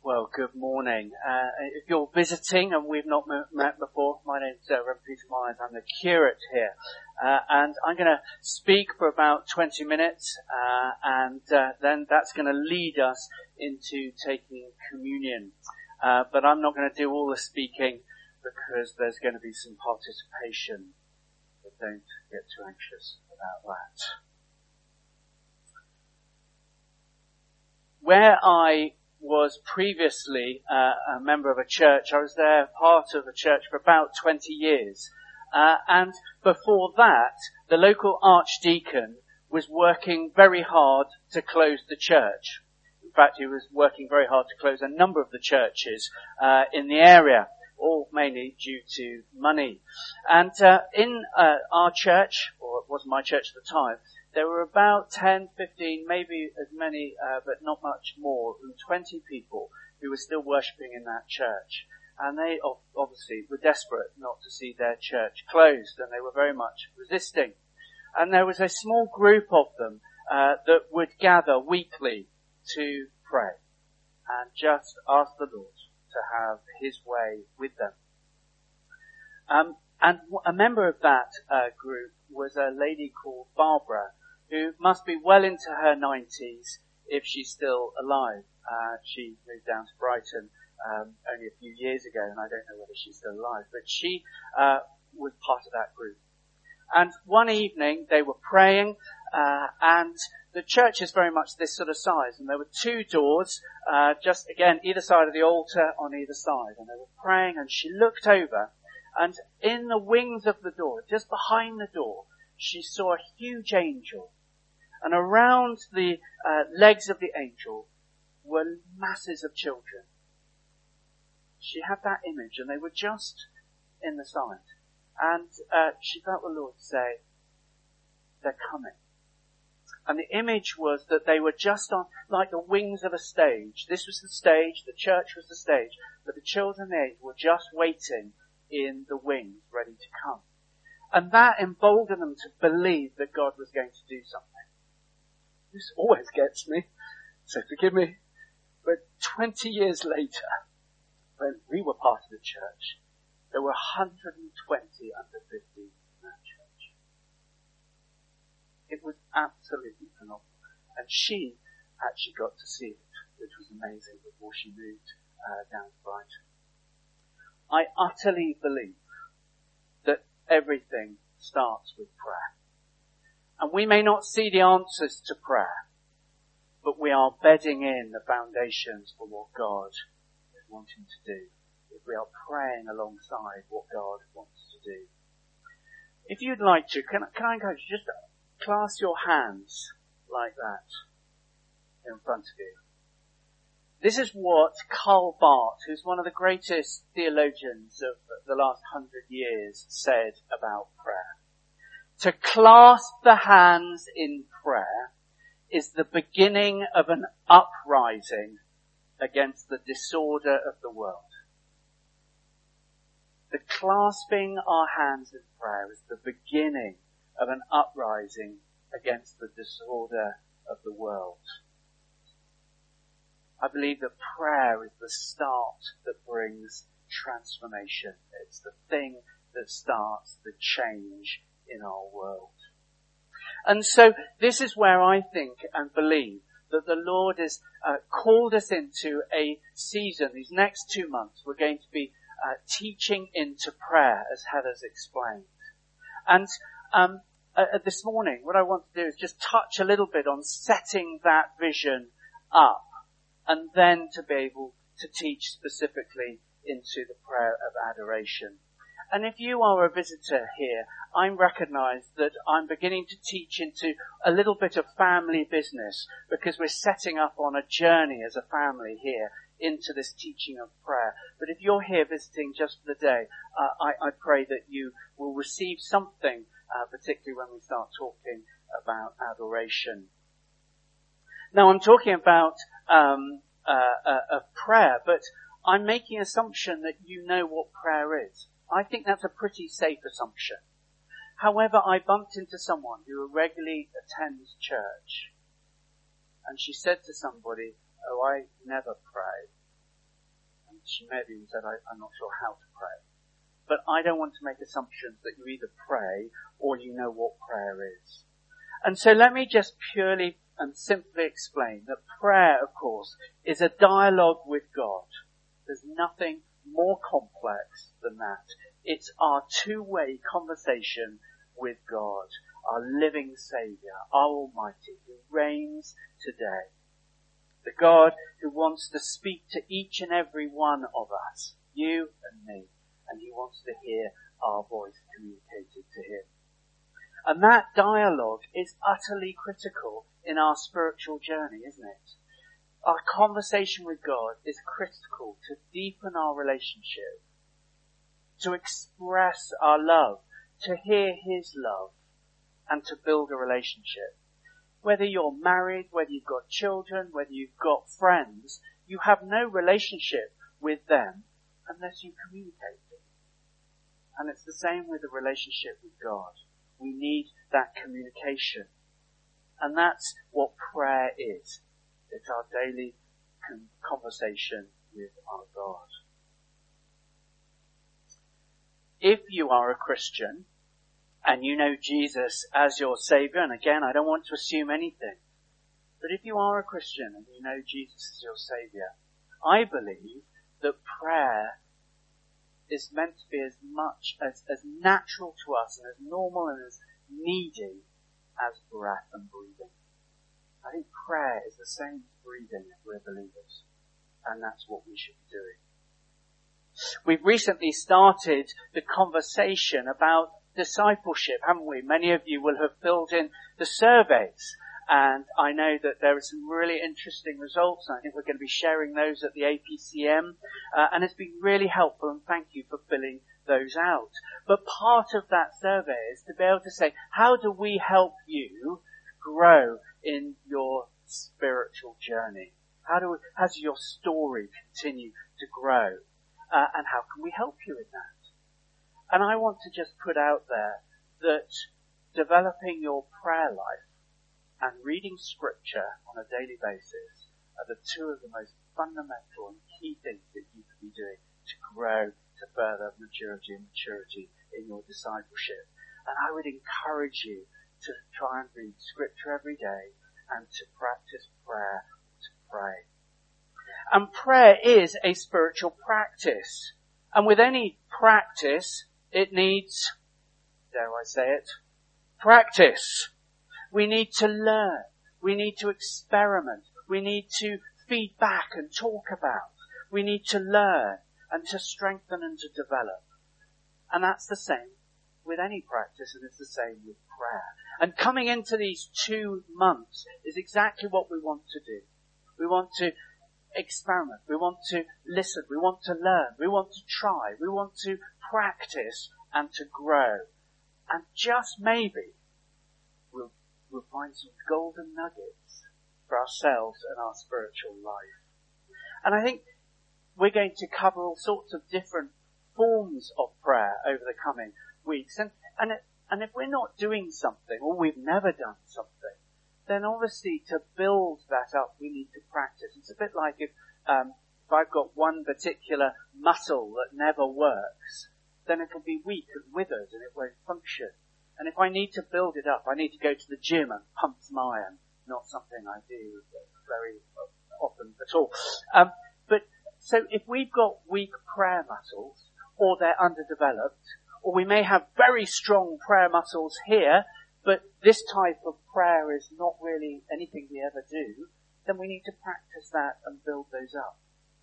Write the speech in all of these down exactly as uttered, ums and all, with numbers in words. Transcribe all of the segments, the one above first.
Well, good morning. Uh, if you're visiting and we've not met before, my name's uh, Reverend Peter Myers. I'm the curate here. Uh, and I'm going to speak for about twenty minutes, uh, and uh, then that's going to lead us into taking communion. Uh, but I'm not going to do all the speaking because there's going to be some participation. But don't get too anxious about that. Where I was previously uh, a member of a church. I was there part of a church for about twenty years. Uh, and before that, the local archdeacon was working very hard to close the church. In fact, he was working very hard to close a number of the churches uh, in the area, all mainly due to money. And uh, in uh, our church, or it wasn't my church at the time, there were about ten, fifteen, maybe as many, uh, but not much more, than twenty people who were still worshipping in that church. And they obviously were desperate not to see their church closed, and they were very much resisting. And there was a small group of them uh, that would gather weekly to pray and just ask the Lord to have his way with them. Um, and a member of that uh, group was a lady called Barbara, who must be well into her nineties if she's still alive. Uh, she moved down to Brighton um, only a few years ago, and I don't know whether she's still alive, but she uh, was part of that group. And one evening they were praying, uh, and the church is very much this sort of size, and there were two doors, uh, just again either side of the altar on either side, and they were praying, and she looked over, and in the wings of the door, just behind the door, she saw a huge angel. And around the uh, legs of the angel were masses of children. She had that image, and they were just in the side. And uh, she felt the Lord say, they're coming. And the image was that they were just on, like the wings of a stage. This was the stage, the church was the stage, but the children there were just waiting in the wings, ready to come. And that emboldened them to believe that God was going to do something. This always gets me, so forgive me. But twenty years later, when we were part of the church, there were one hundred twenty under fifty in that church. It was absolutely phenomenal. And she actually got to see it, which was amazing before she moved uh, down to Brighton. I utterly believe that everything starts with prayer. And we may not see the answers to prayer, but we are bedding in the foundations for what God is wanting to do. If we are praying alongside what God wants to do. If you'd like to, can, can I encourage you, just clasp your hands like that in front of you. This is what Karl Barth, who's one of the greatest theologians of the last hundred years, said about prayer. To clasp the hands in prayer is the beginning of an uprising against the disorder of the world. The clasping our hands in prayer is the beginning of an uprising against the disorder of the world. I believe that prayer is the start that brings transformation. It's the thing that starts the change in our world. And so this is where I think and believe that the Lord has uh, called us into a season. These next two months we're going to be uh, teaching into prayer, as Heather's explained. And um, uh, this morning what I want to do is just touch a little bit on setting that vision up, and then to be able to teach specifically into the prayer of adoration. And if you are a visitor here, I recognise that I'm beginning to teach into a little bit of family business, because we're setting up on a journey as a family here into this teaching of prayer. But if you're here visiting just for the day, uh, I, I pray that you will receive something, uh, particularly when we start talking about adoration. Now, I'm talking about um, uh, uh, a prayer, but I'm making an assumption that you know what prayer is. I think that's a pretty safe assumption. However, I bumped into someone who regularly attends church, and she said to somebody, "Oh, I never pray." she may have even said, I, I'm not sure how to pray. But I don't want to make assumptions that you either pray or you know what prayer is. And so let me just purely and simply explain that prayer, of course, is a dialogue with God. There's nothing more complex than that. It's our two-way conversation with God, our living Saviour, our Almighty, who reigns today. The God who wants to speak to each and every one of us, you and me, and he wants to hear our voice communicated to him. And that dialogue is utterly critical in our spiritual journey, isn't it? Our conversation with God is critical to deepen our relationship, to express our love, to hear his love, and to build a relationship. Whether you're married, whether you've got children, whether you've got friends, you have no relationship with them unless you communicate with them. And it's the same with the relationship with God. We need that communication. And that's what prayer is. It's our daily conversation with our God. If you are a Christian and you know Jesus as your Saviour, and again, I don't want to assume anything, but if you are a Christian and you know Jesus as your Saviour, I believe that prayer is meant to be as much as, as natural to us and as normal and as needy as breath and breathing. I think prayer is the same as breathing if we're believers. And that's what we should be doing. We've recently started the conversation about discipleship, haven't we? Many of you will have filled in the surveys. And I know that there are some really interesting results. And I think we're going to be sharing those at the A P C M. Uh, and it's been really helpful, and thank you for filling those out. But part of that survey is to be able to say, how do we help you grow in your spiritual journey? How do we, how does your story continue to grow? Uh, and how can we help you in that? And I want to just put out there that developing your prayer life and reading scripture on a daily basis are the two of the most fundamental and key things that you can be doing to grow to further maturity and maturity in your discipleship. And I would encourage you to try and read scripture every day and to practice prayer, to pray. And prayer is a spiritual practice. And with any practice, it needs, dare I say it, practice. We need to learn. We need to experiment. We need to feed back and talk about. We need to learn and to strengthen and to develop. And that's the same with any practice, and it's the same with prayer. And coming into these two months is exactly what we want to do. We want to experiment. We want to listen. We want to learn. We want to try. We want to practice and to grow. And just maybe we'll, we'll find some golden nuggets for ourselves and our spiritual life. And I think we're going to cover all sorts of different forms of prayer over the coming weeks. And, and, it, and if we're not doing something, or we've never done something, then obviously to build that up, we need to practice. It's a bit like if, um, if I've got one particular muscle that never works, then it'll be weak and withered and it won't function. And if I need to build it up, I need to go to the gym and pump some iron. Not something I do very often at all. Um, but so if we've got weak prayer muscles, or they're underdeveloped, or we may have very strong prayer muscles here, but this type of prayer is not really anything we ever do, then we need to practice that and build those up.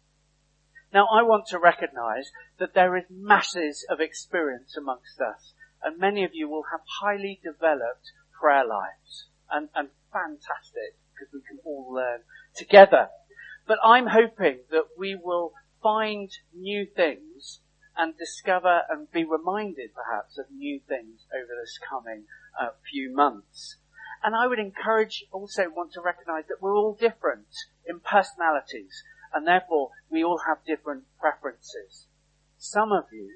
Now, I want to recognize that there is masses of experience amongst us, and many of you will have highly developed prayer lives, and, and fantastic, because we can all learn together. But I'm hoping that we will find new things and discover and be reminded perhaps of new things over this coming uh, few months. And I would encourage, also want to recognize that we're all different in personalities, and therefore we all have different preferences. Some of you,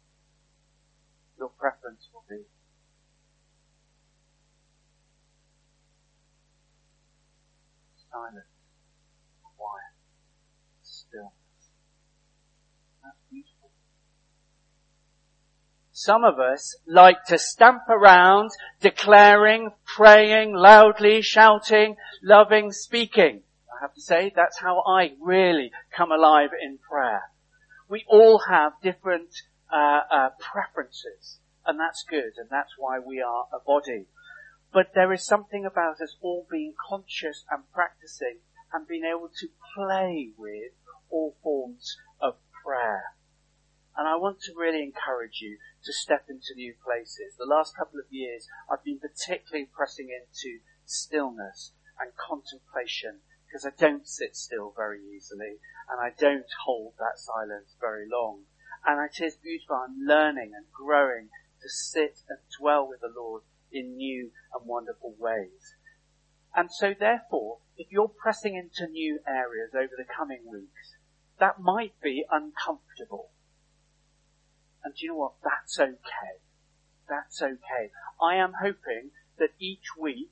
your preference will be silence, quiet, stillness. beautiful. Some of us like to stamp around, declaring, praying, loudly, shouting, loving, speaking. I have to say, that's how I really come alive in prayer. We all have different uh, uh, preferences, and that's good, and that's why we are a body. But there is something about us all being conscious and practicing and being able to play with all forms of prayer. And I want to really encourage you to step into new places. The last couple of years, I've been particularly pressing into stillness and contemplation, because I don't sit still very easily, and I don't hold that silence very long. And it is beautiful. I'm learning and growing to sit and dwell with the Lord in new and wonderful ways. And so therefore, if you're pressing into new areas over the coming weeks, that might be uncomfortable. And do you know what? That's okay. That's okay. I am hoping that each week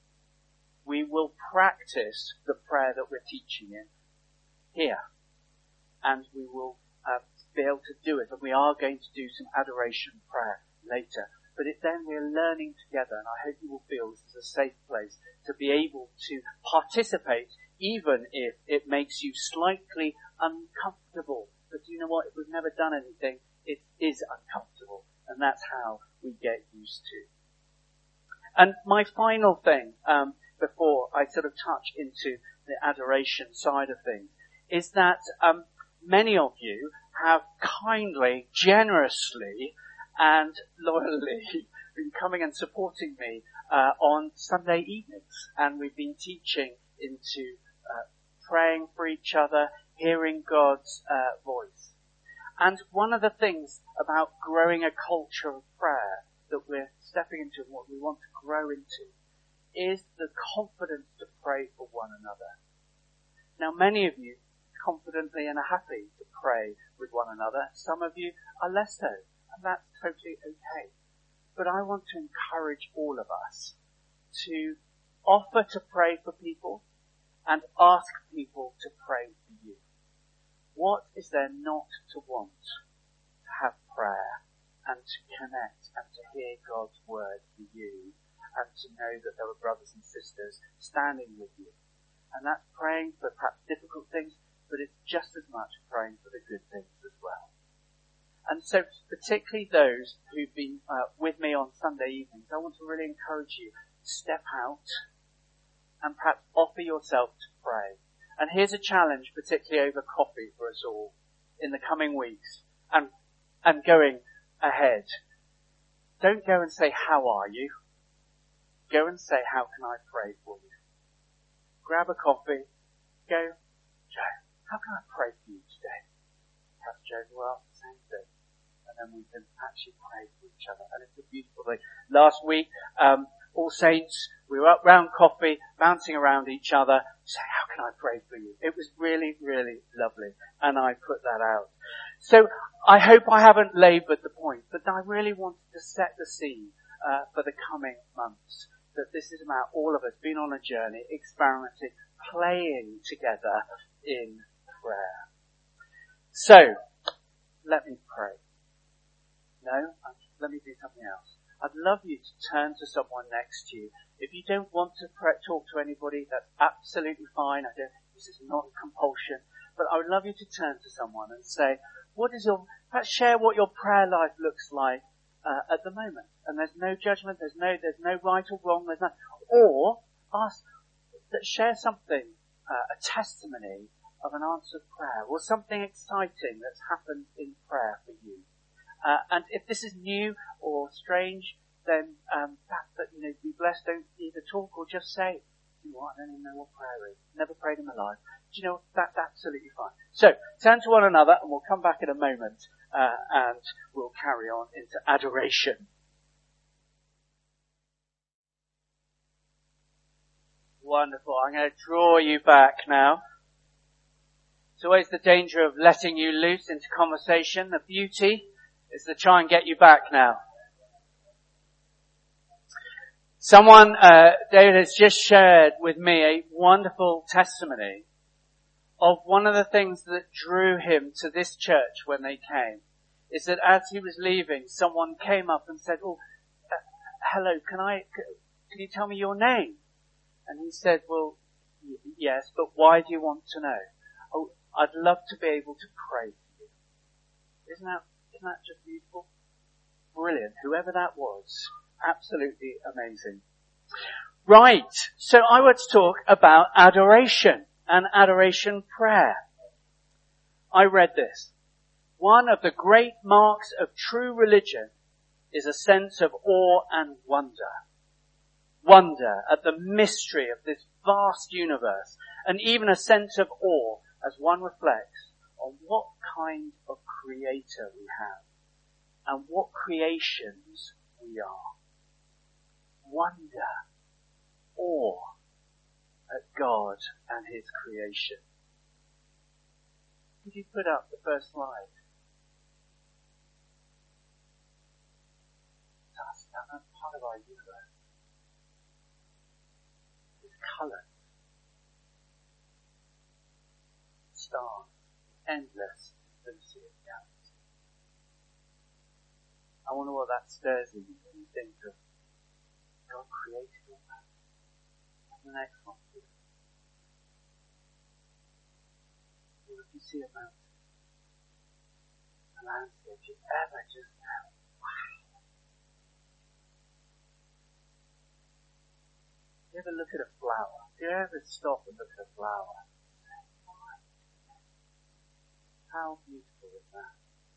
we will practice the prayer that we're teaching in here. And we will uh, be able to do it. And we are going to do some adoration prayer later. But it, then we're learning together, and I hope you will feel this is a safe place to be able to participate, even if it makes you slightly uncomfortable. But you know what? If we've never done anything, it is uncomfortable, and that's how we get used to. And my final thing, um, before I sort of touch into the adoration side of things, is that um, many of you have kindly, generously, and loyally been coming and supporting me uh, on Sunday evenings. And we've been teaching into uh, praying for each other, hearing God's uh, voice. And one of the things about growing a culture of prayer that we're stepping into and what we want to grow into is the confidence to pray for one another. Now, many of you confidently and are happy to pray with one another. Some of you are less so. And that's totally okay. But I want to encourage all of us to offer to pray for people and ask people to pray for you. What is there not to want to have prayer and to connect and to hear God's word for you and to know that there are brothers and sisters standing with you? And that's praying for perhaps difficult things, but it's just as much praying for the good things as well. And so, particularly those who've been uh, with me on Sunday evenings, I want to really encourage you to step out and perhaps offer yourself to pray. And here's a challenge, particularly over coffee for us all in the coming weeks and and going ahead. Don't go and say, how are you? Go and say, how can I pray for you? Grab a coffee. Go, Joe, how can I pray for you today? Perhaps Joe will ask the same thing. And then we can actually pray for each other. And it's a beautiful thing. Last week, um, All Saints, we were up round coffee, bouncing around each other, saying, how can I pray for you? It was really, really lovely. And I put that out. So I hope I haven't laboured the point, but I really wanted to set the scene uh, for the coming months. That this is about all of us being on a journey, experimenting, playing together in prayer. So, let me pray. No, let me do something else. I'd love you to turn to someone next to you. If you don't want to pray, talk to anybody, that's absolutely fine. I don't, this is not a compulsion. But I would love you to turn to someone and say, what is your, perhaps share what your prayer life looks like uh, at the moment. And there's no judgment, there's no, there's no right or wrong, there's no, or ask, that share something, uh, a testimony of an answered prayer or something exciting that's happened in prayer for you. Uh, and if this is new or strange, then um, perhaps that, you know, be blessed. Don't either talk or just say, you know what, I don't even know what prayer is. Never prayed in my life. Do you know, that's absolutely fine. So, turn to one another and we'll come back in a moment uh, and we'll carry on into adoration. Wonderful. I'm going to draw you back now. It's always the danger of letting you loose into conversation. The beauty is to try and get you back now. Someone, uh, David has just shared with me a wonderful testimony of one of the things that drew him to this church when they came is that as he was leaving, someone came up and said, oh, uh, hello, can I, can you tell me your name? And he said, well, y- yes, but why do you want to know? Oh, I'd love to be able to pray for you. Isn't that, isn't that just beautiful? Brilliant. Whoever that was. Absolutely amazing. Right. So I want to talk about adoration and adoration prayer. I read this. One of the great marks of true religion is a sense of awe and wonder. Wonder at the mystery of this vast universe, and even a sense of awe as one reflects on what kind of creator we have and what creations we are. Wonder, awe at God and his creation. Could you put up the first slide? That's, that's part of our universe. It's colours, stars, endless infinity of galaxies. I wonder what that stirs in you when you think of God created all that. And the next one, or if you see a mountain, a landscape, you ever just go, wow. You ever look at a flower? Do you ever stop and look at a flower? How beautiful is that?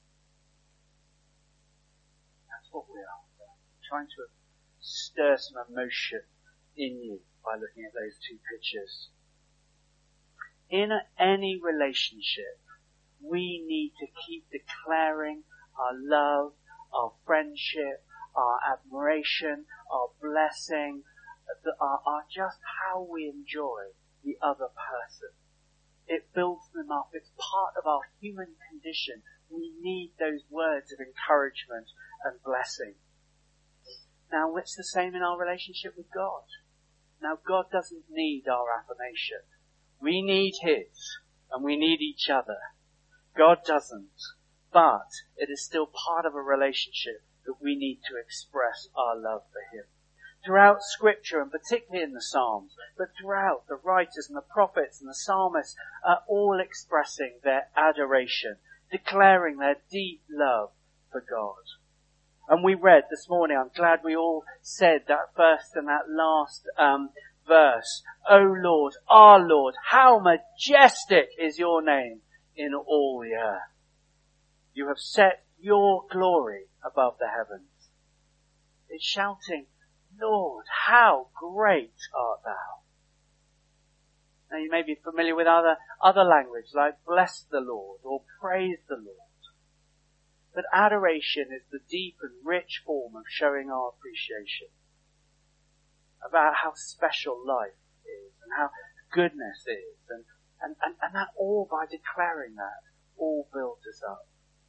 That's what we are. We're trying to stir some emotion in you by looking at those two pictures. In any relationship, we need to keep declaring our love, our friendship, our admiration, our blessing, our, our just how we enjoy the other person. It builds them up. It's part of our human condition. We need those words of encouragement and blessing. Now, it's the same in our relationship with God. Now, God doesn't need our affirmation. We need his, and we need each other. God doesn't. But it is still part of a relationship that we need to express our love for him. Throughout Scripture, and particularly in the Psalms, but throughout, the writers and the prophets and the psalmists are all expressing their adoration, declaring their deep love for God. And we read this morning, I'm glad we all said that first and that last um, verse. O Lord, our Lord, how majestic is your name in all the earth. You have set your glory above the heavens. It's shouting, Lord, how great art thou. Now you may be familiar with other, other language like bless the Lord or praise the Lord. But adoration is the deep and rich form of showing our appreciation about how special life is and how goodness is, and, and, and, and that all by declaring that all builds us up.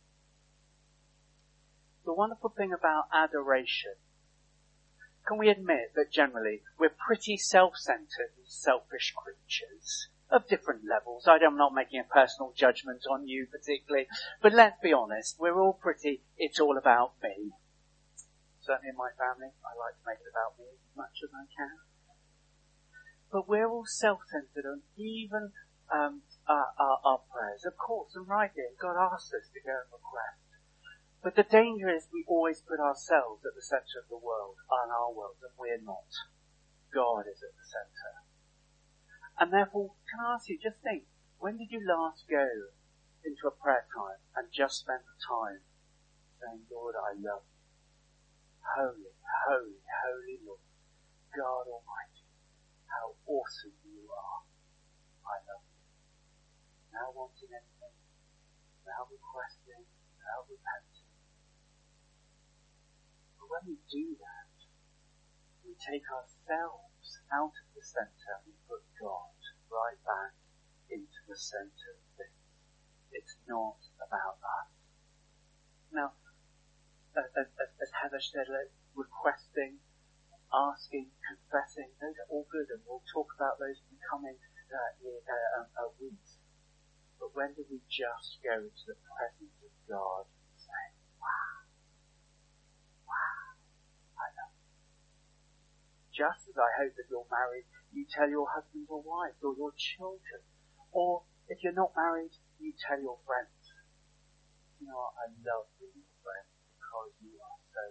The wonderful thing about adoration, can we admit that generally we're pretty self-centered and selfish creatures of different levels? I'm not making a personal judgment on you particularly, but let's be honest, we're all pretty, it's all about me. Certainly in my family, I like to make it about me as much as I can. But we're all self-centered, and even um, our, our, our prayers, of course, and rightly, God asks us to go and request. But the danger is we always put ourselves at the centre of the world, and our world, and we're not. God is at the centre. And therefore, can I ask you, just think, when did you last go into a prayer time and just spend the time saying, Lord, I love you. Holy, holy, holy Lord, God Almighty, how awesome you are. I love you. Now wanting anything, now requesting, now repenting. But when we do that, we take ourselves out of the centre and put God right back into the centre of things. It's not about us. Now, as, as, as Heather said, requesting, asking, confessing, those are all good, and we'll talk about those in the coming uh, uh, uh, weeks. But when do we just go into the presence of God and say, wow, wow, I love you. Just as I hope that you're married, you tell your husband or wife or your children. Or if you're not married, you tell your friends. You know what? I love being your friend because you are so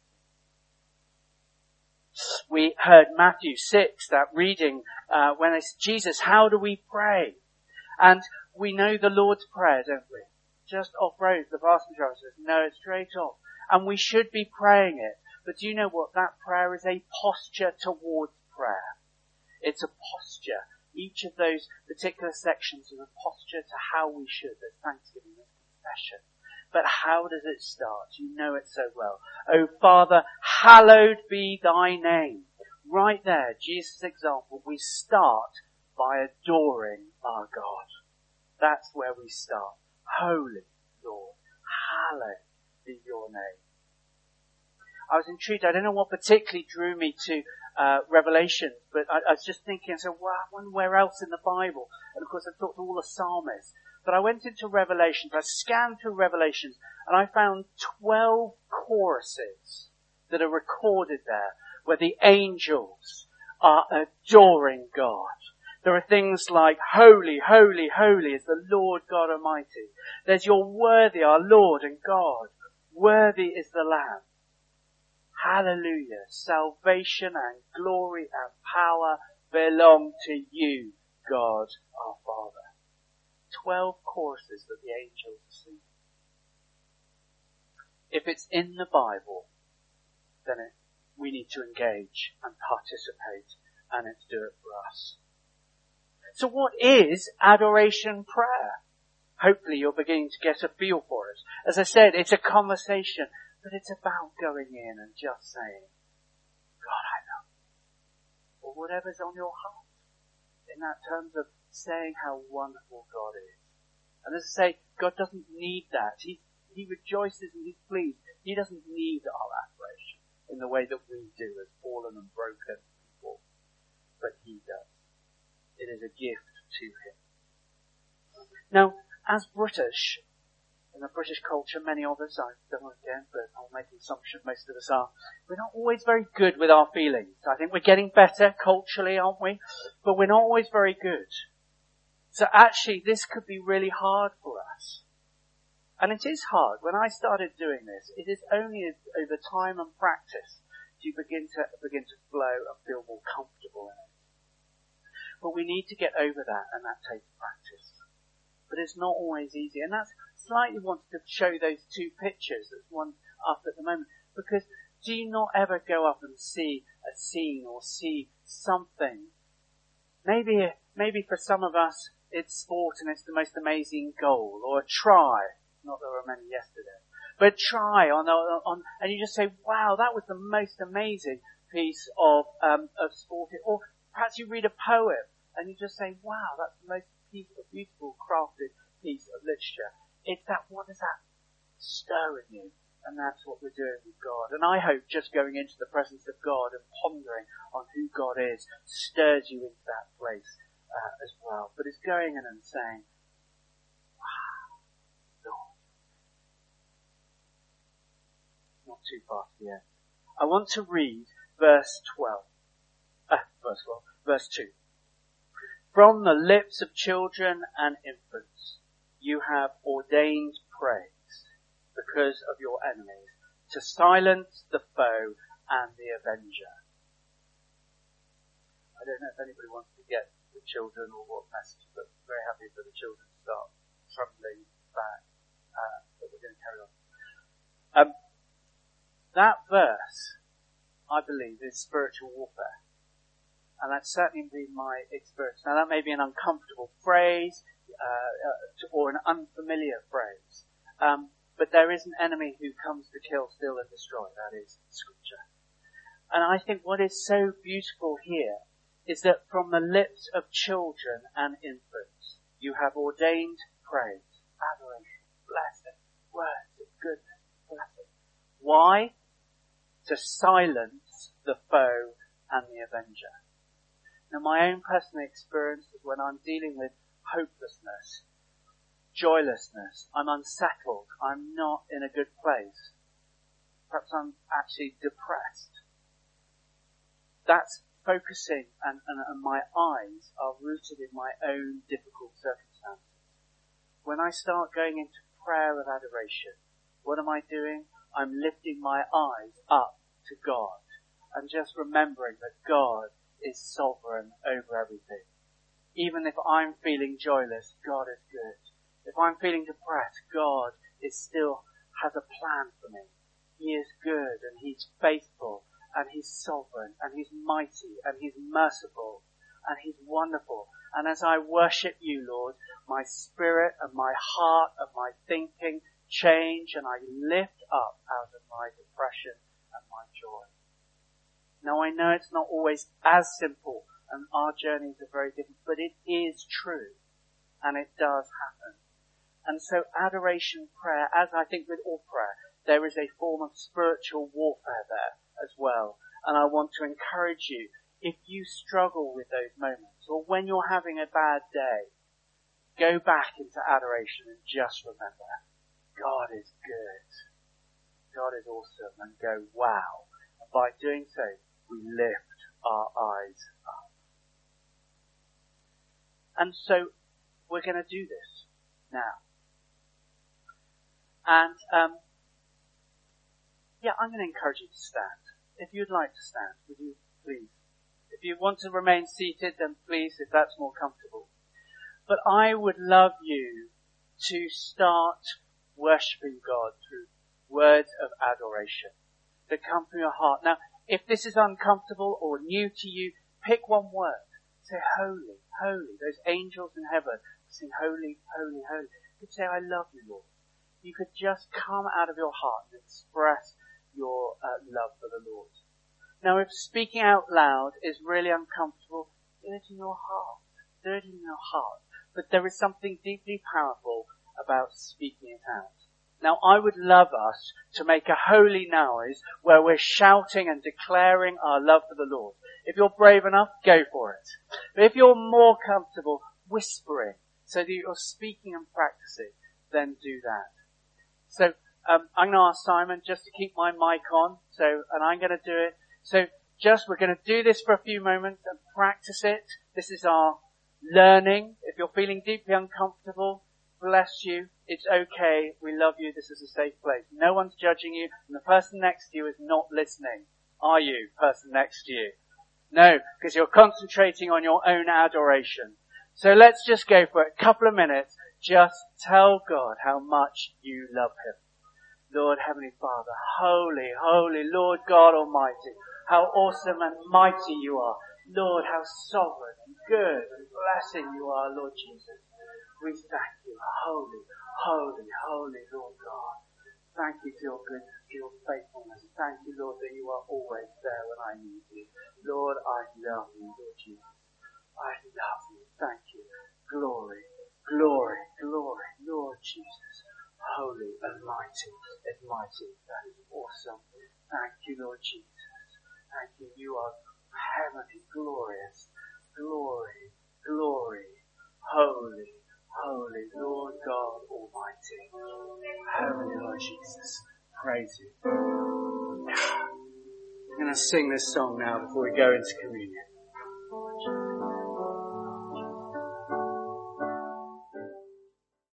amazing. We heard Matthew six, that reading, uh, when it's Jesus, how do we pray? And we know the Lord's Prayer, don't we? Just off-road, the vast majority of us know it straight off. And we should be praying it. But do you know what? That prayer is a posture towards prayer. It's a posture. Each of those particular sections is a posture to how we should. There's thanksgiving, there's confession. But how does it start? You know it so well. Oh Father, hallowed be thy name. Right there, Jesus' example, we start by adoring our God. That's where we start. Holy Lord, hallowed be your name. I was intrigued. I don't know what particularly drew me to uh, Revelation, but I, I was just thinking, so wow, I wonder where else in the Bible. And of course, I talked to all the psalmists. But I went into Revelations, I scanned through Revelations, and I found twelve choruses that are recorded there, where the angels are adoring God. There are things like, holy, holy, holy is the Lord God Almighty. There's your worthy, our Lord and God. Worthy is the Lamb. Hallelujah. Salvation and glory and power belong to you, God our Father. Twelve choruses that the angels sing. If it's in the Bible, then it, we need to engage and participate, and it's do it for us. So what is adoration prayer? Hopefully you're beginning to get a feel for it. As I said, it's a conversation, but it's about going in and just saying, God, I love you. Or whatever's on your heart. In that terms of saying how wonderful God is. And as I say, God doesn't need that. He, he rejoices and he's pleased. He doesn't need our adoration in the way that we do as fallen and broken people. But he does. It is a gift to him. Now, as British, in the British culture, many of us, I don't know again, but I'll make an assumption most of us are, we're not always very good with our feelings. I think we're getting better culturally, aren't we? But we're not always very good. So actually, this could be really hard for us. And it is hard. When I started doing this, it is only over time and practice do you begin to begin to flow and feel more comfortable in it. But we need to get over that, and that takes practice. But it's not always easy. And that's slightly wanted to show those two pictures. That's one up at the moment. Because do you not ever go up and see a scene or see something? Maybe, maybe for some of us, it's sport and it's the most amazing goal, or a try. Not that there were many yesterday. But try on, on, and you just say, wow, that was the most amazing piece of, um, of sport. Or perhaps you read a poem and you just say, wow, that's the most beautiful crafted piece of literature. It's that, what does that stir in you? And that's what we're doing with God. And I hope just going into the presence of God and pondering on who God is stirs you into that place uh, as well. But it's going in and saying, wow, Lord. Not too far to the end. I want to read verse twelve. Uh, verse twelve. Verse two. From the lips of children and infants you have ordained praise because of your enemies, to silence the foe and the avenger. I don't know if anybody wants to get the children or what message, but I'm very happy for the children to start trundling back. Uh, but we're going to carry on. Um, that verse, I believe, is spiritual warfare. And that's certainly been my experience. Now that may be an uncomfortable phrase, uh, uh, or an unfamiliar phrase. Um, but there is an enemy who comes to kill, steal and destroy. That is Scripture. And I think what is so beautiful here is that from the lips of children and infants, you have ordained praise, adoration, blessing, words of goodness, blessing. Why? To silence the foe and the avenger. Now my own personal experience is when I'm dealing with hopelessness, joylessness. I'm unsettled. I'm not in a good place. Perhaps I'm actually depressed. That's focusing and, and, and my eyes are rooted in my own difficult circumstances. When I start going into prayer of adoration, what am I doing? I'm lifting my eyes up to God and just remembering that God is sovereign over everything. Even if I'm feeling joyless, God is good. If I'm feeling depressed, God is still has a plan for me. He is good and He's faithful and He's sovereign and He's mighty and He's merciful and He's wonderful. And as I worship you, Lord, my spirit and my heart and my thinking change and I lift up out of my depression and my joy. Now I know it's not always as simple and our journeys are very different, but it is true and it does happen. And so adoration prayer, as I think with all prayer, there is a form of spiritual warfare there as well. And I want to encourage you, if you struggle with those moments or when you're having a bad day, go back into adoration and just remember, God is good. God is awesome, and go, wow. And by doing so, we lift our eyes up. And so we're going to do this now. And, um, yeah, I'm going to encourage you to stand. If you'd like to stand, would you please? If you want to remain seated, then please, if that's more comfortable. But I would love you to start worshipping God through words of adoration that come from your heart. Now, if this is uncomfortable or new to you, pick one word. Say holy, holy. Those angels in heaven sing holy, holy, holy. You could say, I love you, Lord. You could just come out of your heart and express your uh, love for the Lord. Now, if speaking out loud is really uncomfortable, do it in your heart. Do it in your heart. But there is something deeply powerful about speaking it out. Now, I would love us to make a holy noise where we're shouting and declaring our love for the Lord. If you're brave enough, go for it. But if you're more comfortable whispering so that you're speaking and practicing, then do that. So um, I'm going to ask Simon just to keep my mic on. So, and I'm going to do it. So just, we're going to do this for a few moments and practice it. This is our learning. If you're feeling deeply uncomfortable, bless you. It's okay. We love you. This is a safe place. No one's judging you. And the person next to you is not listening. Are you, person next to you? No, because you're concentrating on your own adoration. So let's just go for it. A couple of minutes. Just tell God how much you love Him. Lord, Heavenly Father, holy, holy, Lord God Almighty, how awesome and mighty you are. Lord, how sovereign and good and blessing you are, Lord Jesus. We thank you, holy, holy, holy Lord God. Thank you for your goodness, for your faithfulness. Thank you, Lord, that you are always there when I need you. Lord, I love you, Lord Jesus. I love you. Thank you. Glory, glory, glory, Lord Jesus. Holy and mighty and mighty. That is awesome. Thank you, Lord Jesus. Thank you. You are heavenly, glorious. Glory, glory, holy, holy Lord God Almighty. Heavenly Lord Jesus. Praise you. We're going to sing this song now before we go into communion.